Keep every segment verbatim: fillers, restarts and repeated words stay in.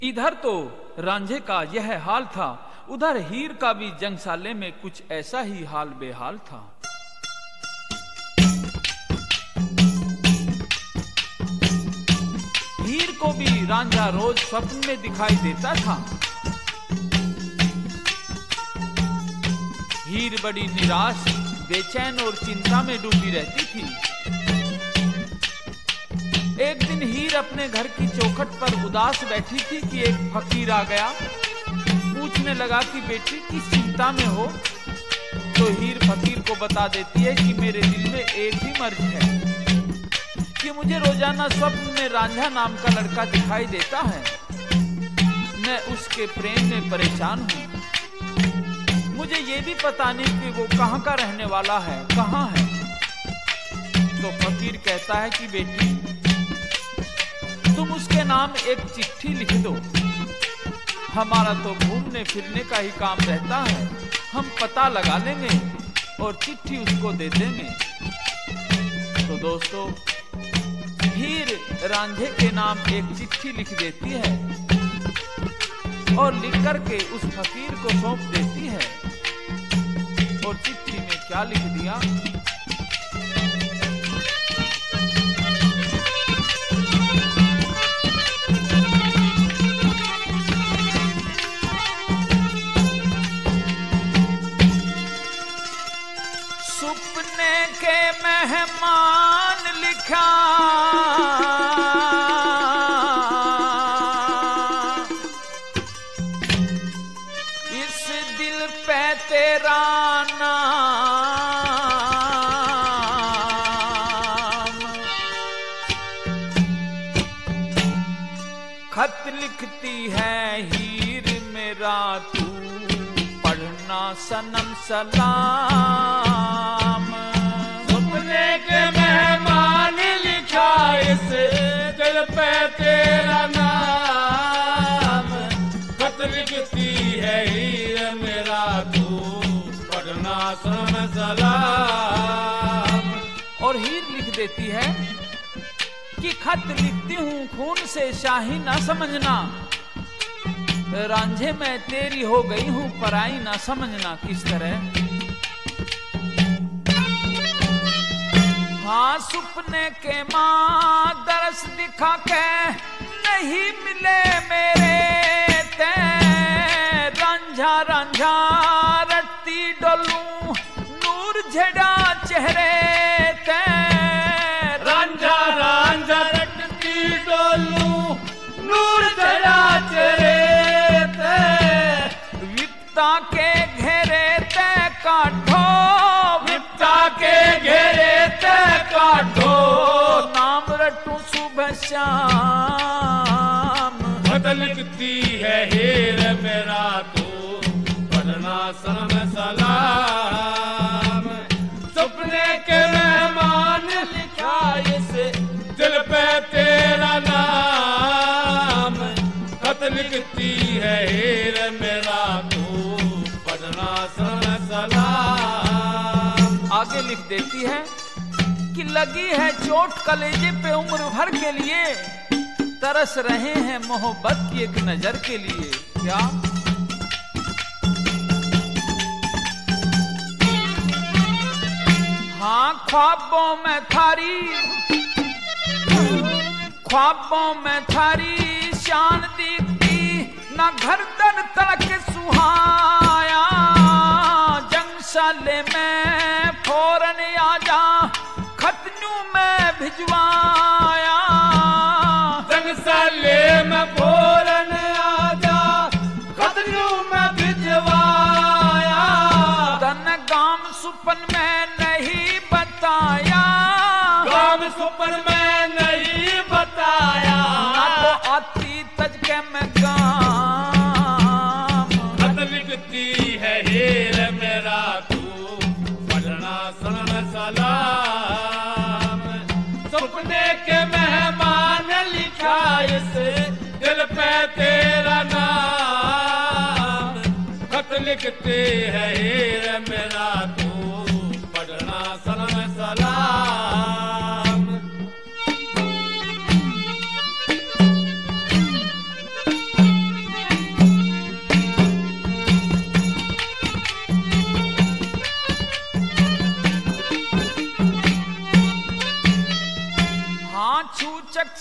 इधर तो रांझे का यह हाल था, उधर हीर का भी जंगसाले में कुछ ऐसा ही हाल बेहाल था। हीर को भी रांझा रोज स्वप्न में दिखाई देता था। हीर बड़ी निराश, बेचैन और चिंता में डूबी रहती थी। एक दिन हीर अपने घर की चौखट पर उदास बैठी थी कि एक फकीर आ गया। पूछने लगा कि बेटी किस चिंता में हो? तो हीर फकीर को बता देती है कि मेरे दिल में एक ही मर्ज है कि मुझे रोजाना स्वप्न में रांझा नाम का लड़का दिखाई देता है। मैं उसके प्रेम में परेशान हूँ। मुझे ये भी पता नहीं कि वो कहाँ का रहने वाला है, कहाँ है। तो फकीर कहता है कि बेटी तुम उसके नाम एक चिट्ठी लिख दो। हमारा तो घूमने फिरने का ही काम रहता है, हम पता लगा लेंगे और चिट्ठी उसको दे देंगे। तो दोस्तों, हीर रांझे के नाम एक चिट्ठी लिख देती है और लिख करके उस फकीर को सौंप देती है। और चिट्ठी में क्या लिख दिया? सुपने के मेहमान लिखा, इस दिल पे तेरा नाम, खत लिखती है हीर मेरा तू, पढ़ना सनम सलाम। सुपने के मेहमान लिखा, इस दिल पे तेरा नाम, खत लिखती है हीर मेरा तू, पढ़ना सनम सलाम। और हीर लिख देती है कि खत लिखती हूँ खून से शाही ना समझना, रांझे मैं तेरी हो गई हूँ पराई ना समझना। किस तरह? हाँ, सुपने के माँ दरस दिखा के नहीं मिले मेरे ते, रांझा रांझा रटती डोलूं नूर झड़ा चेहरे ते, रांझा रांझा रटती डोलूं नूर झड़ा चेहरे ते, विपता के घेरे ते काटो, विपता के घेरे ते काटो, नाम रटूं सुबह शाम। खत लिखती है हीर मेरा तू, पढ़ना सनम सलाम। सुपने के मेहमान लिखा, इस दिल पे तेरा नाम, खत लिखती है हीर मेरा तू, पढ़ना सनम सलाम। आगे लिख देती है कि लगी है चोट कलेजे पे उम्र भर के लिए, तरस रहे हैं मोहब्बत की एक नजर के लिए। क्या? हाँ, ख्वाबों में थारी, ख्वाबों में थारी शान दिखती, ना घर दर तड़क सुहाया, जंगसाले में फौरन आजा, खतनू में भिजवाया, जंगसाले में फौरन आजा, खतनू में भिजवाया, तन गाम सुपन में नहीं बताया, गाम सुपन में नहीं बताया, ना तो आती तज के मैं गाम। खत लिखती है हीर मेरा तू, पढ़ना सनम सलाम। सुपने के मेहमान लिखा, इस दिल पे तेरा नाम, खत लिखती है हीर मेरा तू, पढ़ना सनम सलाम।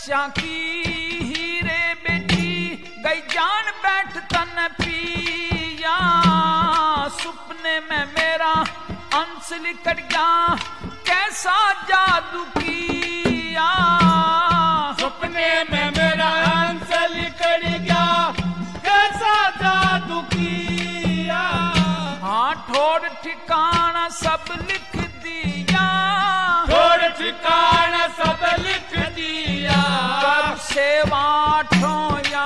तपस्या की हीरे बेटी गई जान बैठ तन पिया सुपने में मेरा अंश लिकट गया कैसा जादू किया सपने में मेरा अंश लिकट गया कैसा जादू किया हाँ ठोर ठिकाना सब लिख दिया ठोर ठिकाना सब लिख दिया कर सेवा ठोया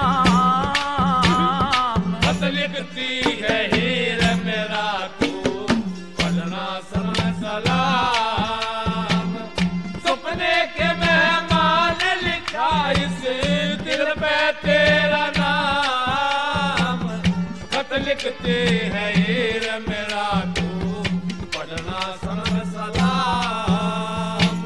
खत लिखती है हीर मेरा तू पढ़ना सन सलाम सपने के मेहमान लिखा इस दिल पे तेरा नाम खत लिखते हैं हीर मेरा तू पढ़ना सन सलाम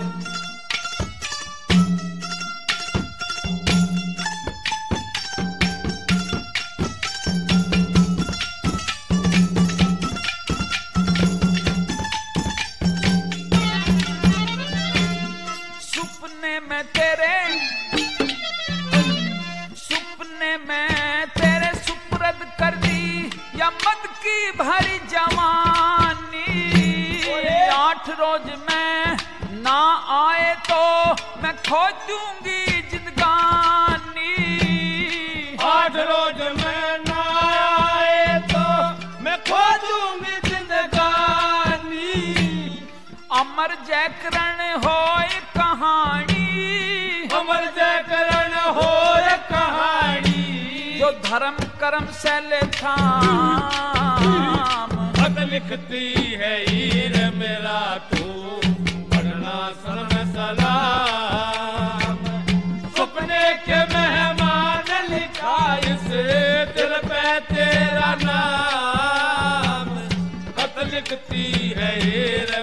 सुपने में तेरे सुपने में तेरे सुपुर्द कर दी या मद की भरी जवानी आठ रोज में ना आए तो मैं खो दूंगी जिंदगानी आठ रोज में ना आए तो मैं खो दूंगी जिंदगानी अमर जयकरण होए कहानी अमर जयकरण हो कहानी जो धर्म कर्म से ले थाम खत लिखती है हीर मेरा तू पढ़ना सन सलाम सपने के मेहमान लिखा इस दिल पे तेरा नाम खत लिखती है हीर